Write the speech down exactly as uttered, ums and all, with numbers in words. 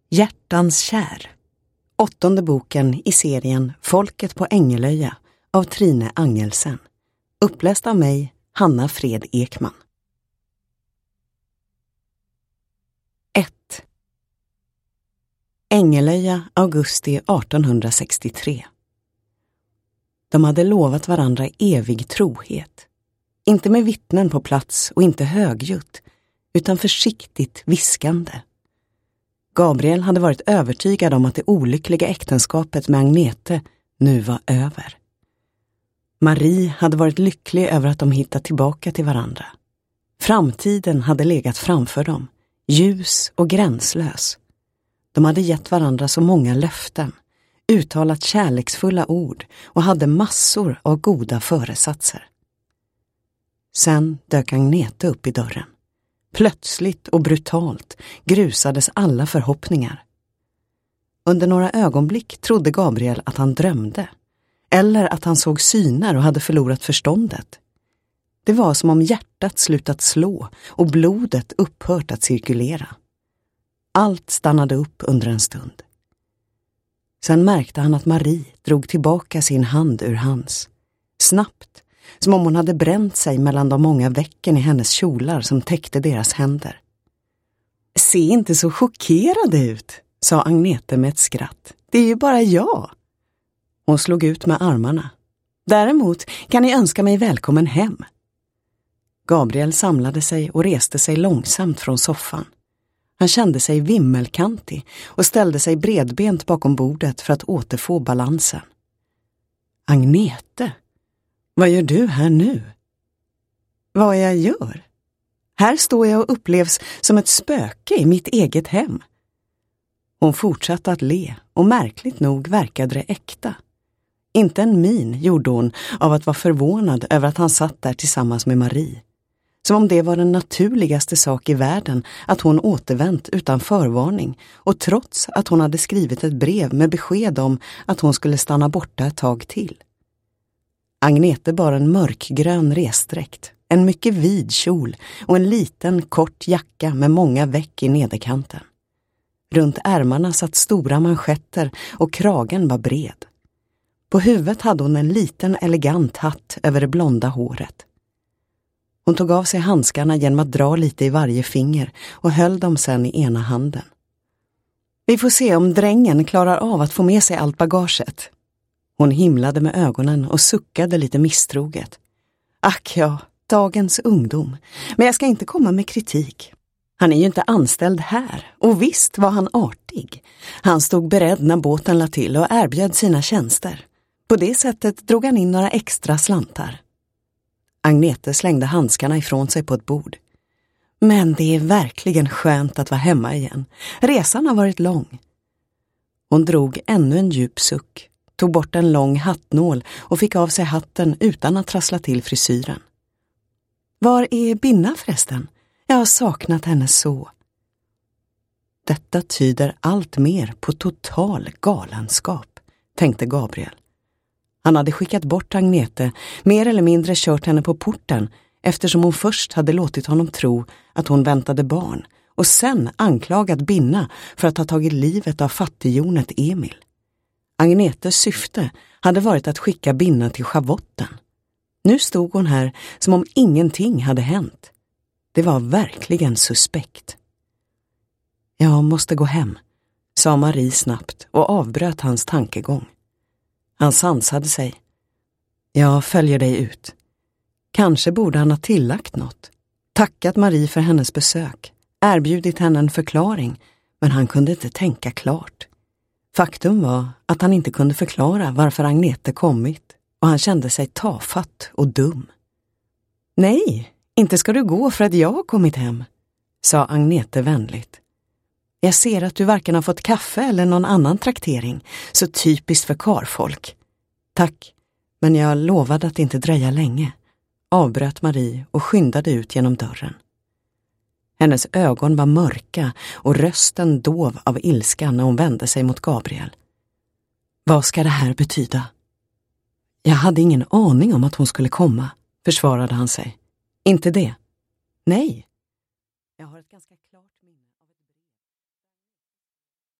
Hjärtans kär. Åttonde boken i serien Folket på Ängelöja av Trine Angelsen. Uppläst av mig, Hanna Fred Ekman. ett. Ängelöja, augusti artonhundrasextiotre. De hade lovat varandra evig trohet. Inte med vittnen på plats och inte högljutt, utan försiktigt viskande. Gabriel hade varit övertygad om att det olyckliga äktenskapet med Agnete nu var över. Marie hade varit lycklig över att de hittat tillbaka till varandra. Framtiden hade legat framför dem, ljus och gränslös. De hade gett varandra så många löften, uttalat kärleksfulla ord och hade massor av goda föresatser. Sen dök Agnete upp i dörren. Plötsligt och brutalt grusades alla förhoppningar. Under några ögonblick trodde Gabriel att han drömde, eller att han såg syner och hade förlorat förståndet. Det var som om hjärtat slutat slå och blodet upphört att cirkulera. Allt stannade upp under en stund. Sen märkte han att Marie drog tillbaka sin hand ur hans. Snabbt, som om hon hade bränt sig mellan de många vecken i hennes kjolar som täckte deras händer. Se inte så chockerade ut, sa Agnete med ett skratt. Det är ju bara jag. Hon slog ut med armarna. Däremot kan ni önska mig välkommen hem. Gabriel samlade sig och reste sig långsamt från soffan. Han kände sig vimmelkantig och ställde sig bredbent bakom bordet för att återfå balansen. Agnete, vad gör du här nu? Vad jag gör? Här står jag och upplevs som ett spöke i mitt eget hem. Hon fortsatte att le och märkligt nog verkade det äkta. Inte en min gjorde hon av att vara förvånad över att han satt där tillsammans med Marie. Som om det var den naturligaste sak i världen att hon återvänt utan förvarning och trots att hon hade skrivit ett brev med besked om att hon skulle stanna borta ett tag till. Agnete bar en mörkgrön resdräkt, en mycket vid kjol och en liten kort jacka med många veck i nederkanten. Runt ärmarna satt stora manschetter och kragen var bred. På huvudet hade hon en liten elegant hatt över det blonda håret. Hon tog av sig handskarna genom att dra lite i varje finger och höll dem sen i ena handen. Vi får se om drängen klarar av att få med sig allt bagaget. Hon himlade med ögonen och suckade lite misstroget. Ack ja, dagens ungdom. Men jag ska inte komma med kritik. Han är ju inte anställd här, och visst var han artig. Han stod beredd när båten la till och erbjöd sina tjänster. På det sättet drog han in några extra slantar. Agnete slängde handskarna ifrån sig på ett bord. Men det är verkligen skönt att vara hemma igen. Resan har varit lång. Hon drog ännu en djup suck, tog bort en lång hattnål och fick av sig hatten utan att trassla till frisyren. Var är Binna förresten? Jag har saknat henne så. Detta tyder allt mer på total galenskap, tänkte Gabriel. Han hade skickat bort Agnete, mer eller mindre kört henne på porten eftersom hon först hade låtit honom tro att hon väntade barn och sen anklagat Binna för att ha tagit livet av fattigjonet Emil. Agnetes syfte hade varit att skicka Binna till schavotten. Nu stod hon här som om ingenting hade hänt. Det var verkligen suspekt. Jag måste gå hem, sa Marie snabbt och avbröt hans tankegång. Han sansade sig. Jag följer dig ut. Kanske borde han ha tillagt något. Tackat Marie för hennes besök. Erbjudit henne en förklaring, men han kunde inte tänka klart. Faktum var att han inte kunde förklara varför Agnete kommit och han kände sig tafatt och dum. Nej, inte ska du gå för att jag har kommit hem, sa Agnete vänligt. Jag ser att du varken har fått kaffe eller någon annan traktering, så typiskt för karfolk. Tack, men jag lovade att inte dröja länge, avbröt Marie och skyndade ut genom dörren. Hennes ögon var mörka och rösten dov av ilska när hon vände sig mot Gabriel. Vad ska det här betyda? Jag hade ingen aning om att hon skulle komma, försvarade han sig. Inte det? Nej,